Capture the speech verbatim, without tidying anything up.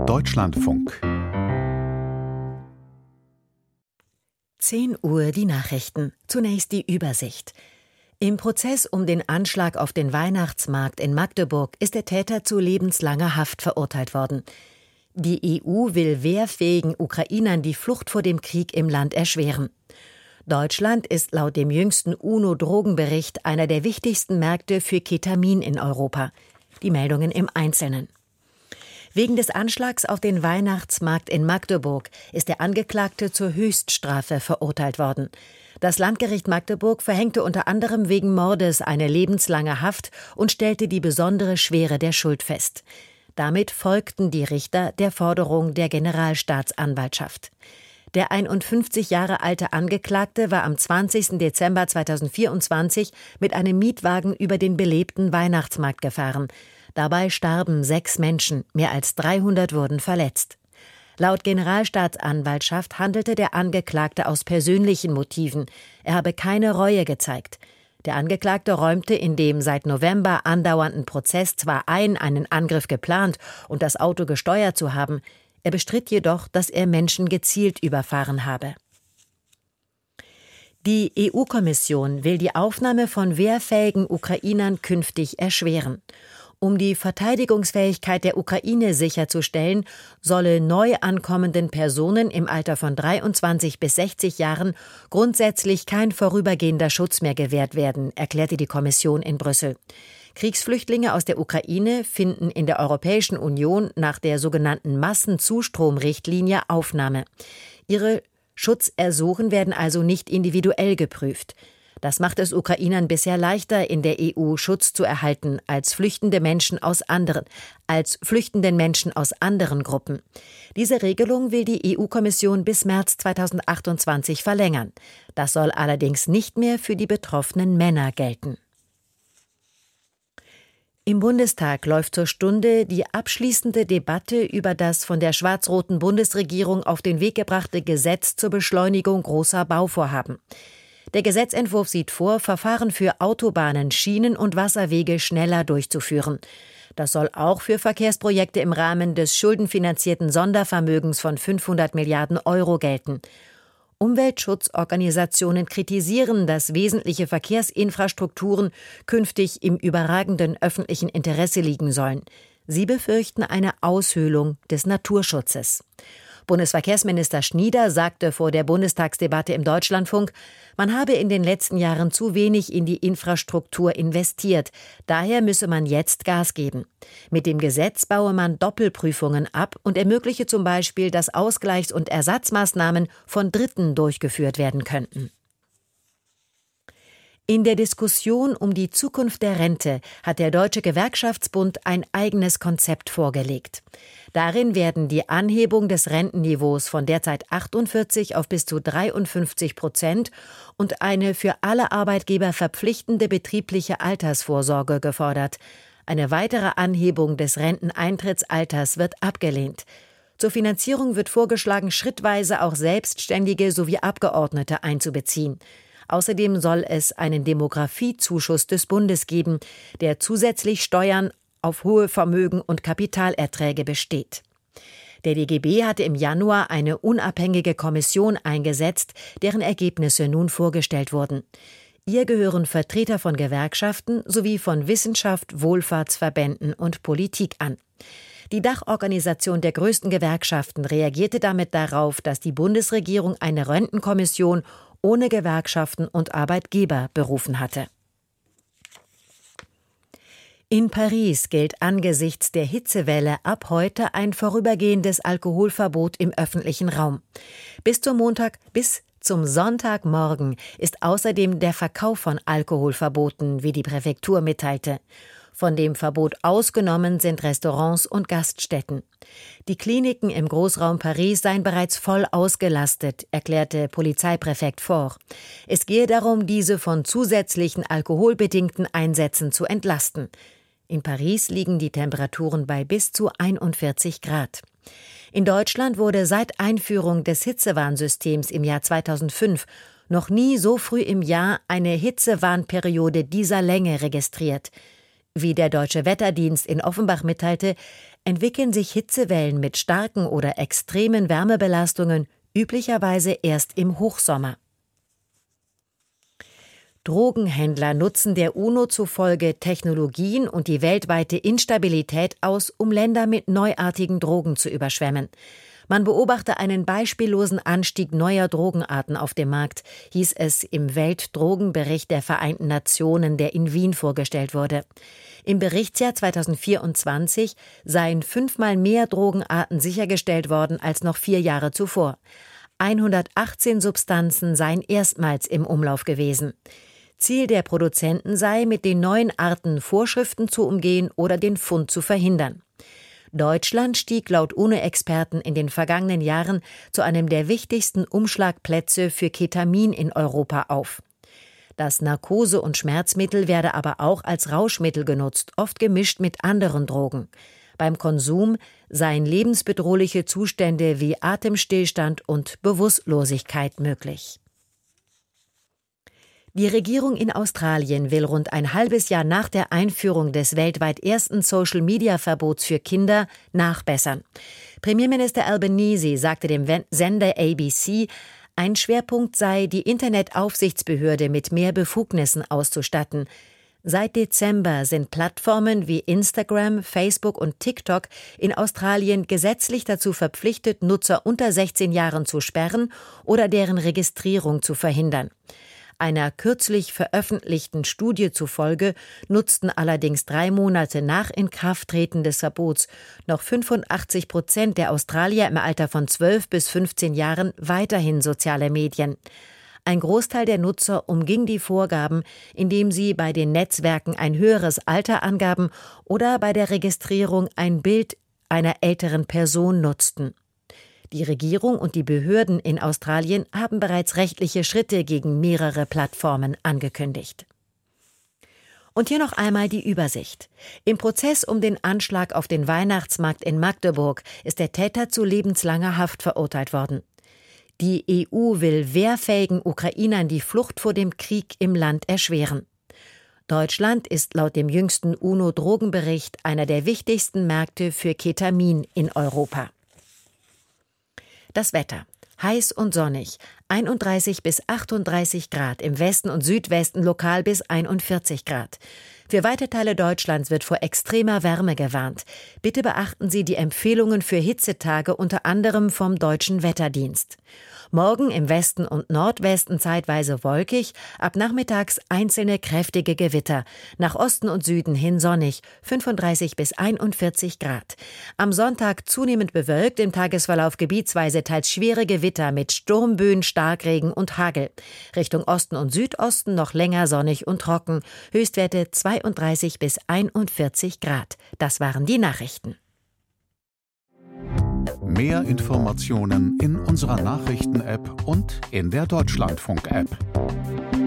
Deutschlandfunk. zehn Uhr die Nachrichten. Zunächst die Übersicht. Im Prozess um den Anschlag auf den Weihnachtsmarkt in Magdeburg ist der Täter zu lebenslanger Haft verurteilt worden. Die E U will wehrfähigen Ukrainern die Flucht vor dem Krieg im Land erschweren. Deutschland ist laut dem jüngsten UNO-Drogenbericht einer der wichtigsten Märkte für Ketamin in Europa. Die Meldungen im Einzelnen. Wegen des Anschlags auf den Weihnachtsmarkt in Magdeburg ist der Angeklagte zur Höchststrafe verurteilt worden. Das Landgericht Magdeburg verhängte unter anderem wegen Mordes eine lebenslange Haft und stellte die besondere Schwere der Schuld fest. Damit folgten die Richter der Forderung der Generalstaatsanwaltschaft. Der einundfünfzig Jahre alte Angeklagte war am zwanzigsten Dezember zweitausendvierundzwanzig mit einem Mietwagen über den belebten Weihnachtsmarkt gefahren. Dabei starben sechs Menschen, mehr als dreihundert wurden verletzt. Laut Generalstaatsanwaltschaft handelte der Angeklagte aus persönlichen Motiven. Er habe keine Reue gezeigt. Der Angeklagte räumte in dem seit November andauernden Prozess zwar ein, einen Angriff geplant und das Auto gesteuert zu haben. Er bestritt jedoch, dass er Menschen gezielt überfahren habe. Die E U-Kommission will die Aufnahme von wehrfähigen Ukrainern künftig erschweren. Um die Verteidigungsfähigkeit der Ukraine sicherzustellen, solle neu ankommenden Personen im Alter von dreiundzwanzig bis sechzig Jahren grundsätzlich kein vorübergehender Schutz mehr gewährt werden, erklärte die Kommission in Brüssel. Kriegsflüchtlinge aus der Ukraine finden in der Europäischen Union nach der sogenannten Massenzustromrichtlinie Aufnahme. Ihre Schutzersuchen werden also nicht individuell geprüft. Das macht es Ukrainern bisher leichter, in der E U Schutz zu erhalten als flüchtende Menschen aus anderen, als flüchtenden Menschen aus anderen Gruppen. Diese Regelung will die E U-Kommission bis März zweitausendachtundzwanzig verlängern. Das soll allerdings nicht mehr für die betroffenen Männer gelten. Im Bundestag läuft zur Stunde die abschließende Debatte über das von der schwarz-roten Bundesregierung auf den Weg gebrachte Gesetz zur Beschleunigung großer Bauvorhaben. Der Gesetzentwurf sieht vor, Verfahren für Autobahnen, Schienen und Wasserwege schneller durchzuführen. Das soll auch für Verkehrsprojekte im Rahmen des schuldenfinanzierten Sondervermögens von fünfhundert Milliarden Euro gelten. Umweltschutzorganisationen kritisieren, dass wesentliche Verkehrsinfrastrukturen künftig im überragenden öffentlichen Interesse liegen sollen. Sie befürchten eine Aushöhlung des Naturschutzes. Bundesverkehrsminister Schnieder sagte vor der Bundestagsdebatte im Deutschlandfunk, man habe in den letzten Jahren zu wenig in die Infrastruktur investiert. Daher müsse man jetzt Gas geben. Mit dem Gesetz baue man Doppelprüfungen ab und ermögliche zum Beispiel, dass Ausgleichs- und Ersatzmaßnahmen von Dritten durchgeführt werden könnten. In der Diskussion um die Zukunft der Rente hat der Deutsche Gewerkschaftsbund ein eigenes Konzept vorgelegt. Darin werden die Anhebung des Rentenniveaus von derzeit achtundvierzig auf bis zu dreiundfünfzig Prozent und eine für alle Arbeitgeber verpflichtende betriebliche Altersvorsorge gefordert. Eine weitere Anhebung des Renteneintrittsalters wird abgelehnt. Zur Finanzierung wird vorgeschlagen, schrittweise auch Selbstständige sowie Abgeordnete einzubeziehen. Außerdem soll es einen Demografiezuschuss des Bundes geben, der zusätzlich Steuern auf hohe Vermögen und Kapitalerträge besteht. Der D G B hatte im Januar eine unabhängige Kommission eingesetzt, deren Ergebnisse nun vorgestellt wurden. Ihr gehören Vertreter von Gewerkschaften sowie von Wissenschaft, Wohlfahrtsverbänden und Politik an. Die Dachorganisation der größten Gewerkschaften reagierte damit darauf, dass die Bundesregierung eine Rentenkommission ohne Gewerkschaften und Arbeitgeber berufen hatte. In Paris gilt angesichts der Hitzewelle ab heute ein vorübergehendes Alkoholverbot im öffentlichen Raum. Bis zum Montag, bis zum Sonntagmorgen ist außerdem der Verkauf von Alkohol verboten, wie die Präfektur mitteilte. Von dem Verbot ausgenommen sind Restaurants und Gaststätten. Die Kliniken im Großraum Paris seien bereits voll ausgelastet, erklärte Polizeipräfekt Faure. Es gehe darum, diese von zusätzlichen alkoholbedingten Einsätzen zu entlasten. In Paris liegen die Temperaturen bei bis zu einundvierzig Grad. In Deutschland wurde seit Einführung des Hitzewarnsystems im Jahr zweitausendfünf noch nie so früh im Jahr eine Hitzewarnperiode dieser Länge registriert. Wie der Deutsche Wetterdienst in Offenbach mitteilte, entwickeln sich Hitzewellen mit starken oder extremen Wärmebelastungen üblicherweise erst im Hochsommer. Drogenhändler nutzen der UNO zufolge Technologien und die weltweite Instabilität aus, um Länder mit neuartigen Drogen zu überschwemmen. Man beobachte einen beispiellosen Anstieg neuer Drogenarten auf dem Markt, hieß es im Weltdrogenbericht der Vereinten Nationen, der in Wien vorgestellt wurde. Im Berichtsjahr zweitausendvierundzwanzig seien fünfmal mehr Drogenarten sichergestellt worden als noch vier Jahre zuvor. hundertachtzehn Substanzen seien erstmals im Umlauf gewesen. Ziel der Produzenten sei, mit den neuen Arten Vorschriften zu umgehen oder den Fund zu verhindern. Deutschland stieg laut UNO-Experten in den vergangenen Jahren zu einem der wichtigsten Umschlagplätze für Ketamin in Europa auf. Das Narkose- und Schmerzmittel werde aber auch als Rauschmittel genutzt, oft gemischt mit anderen Drogen. Beim Konsum seien lebensbedrohliche Zustände wie Atemstillstand und Bewusstlosigkeit möglich. Die Regierung in Australien will rund ein halbes Jahr nach der Einführung des weltweit ersten Social-Media-Verbots für Kinder nachbessern. Premierminister Albanese sagte dem Sender A B C, ein Schwerpunkt sei, die Internetaufsichtsbehörde mit mehr Befugnissen auszustatten. Seit Dezember sind Plattformen wie Instagram, Facebook und TikTok in Australien gesetzlich dazu verpflichtet, Nutzer unter sechzehn Jahren zu sperren oder deren Registrierung zu verhindern. Einer kürzlich veröffentlichten Studie zufolge nutzten allerdings drei Monate nach Inkrafttreten des Verbots noch fünfundachtzig Prozent der Australier im Alter von zwölf bis fünfzehn Jahren weiterhin soziale Medien. Ein Großteil der Nutzer umging die Vorgaben, indem sie bei den Netzwerken ein höheres Alter angaben oder bei der Registrierung ein Bild einer älteren Person nutzten. Die Regierung und die Behörden in Australien haben bereits rechtliche Schritte gegen mehrere Plattformen angekündigt. Und hier noch einmal die Übersicht. Im Prozess um den Anschlag auf den Weihnachtsmarkt in Magdeburg ist der Täter zu lebenslanger Haft verurteilt worden. Die E U will wehrfähigen Ukrainern die Flucht vor dem Krieg im Land erschweren. Deutschland ist laut dem jüngsten UNO-Drogenbericht einer der wichtigsten Märkte für Ketamin in Europa. Das Wetter. Heiß und sonnig. einunddreißig bis achtunddreißig Grad, im Westen und Südwesten lokal bis einundvierzig Grad. Für weite Teile Deutschlands wird vor extremer Wärme gewarnt. Bitte beachten Sie die Empfehlungen für Hitzetage unter anderem vom Deutschen Wetterdienst. Morgen im Westen und Nordwesten zeitweise wolkig, ab nachmittags einzelne kräftige Gewitter. Nach Osten und Süden hin sonnig, fünfunddreißig bis einundvierzig Grad. Am Sonntag zunehmend bewölkt, im Tagesverlauf gebietsweise teils schwere Gewitter mit Sturmböen, Starkregen und Hagel. Richtung Osten und Südosten noch länger sonnig und trocken. Höchstwerte zweiunddreißig bis einundvierzig Grad. Das waren die Nachrichten. Mehr Informationen in unserer Nachrichten-App und in der Deutschlandfunk-App.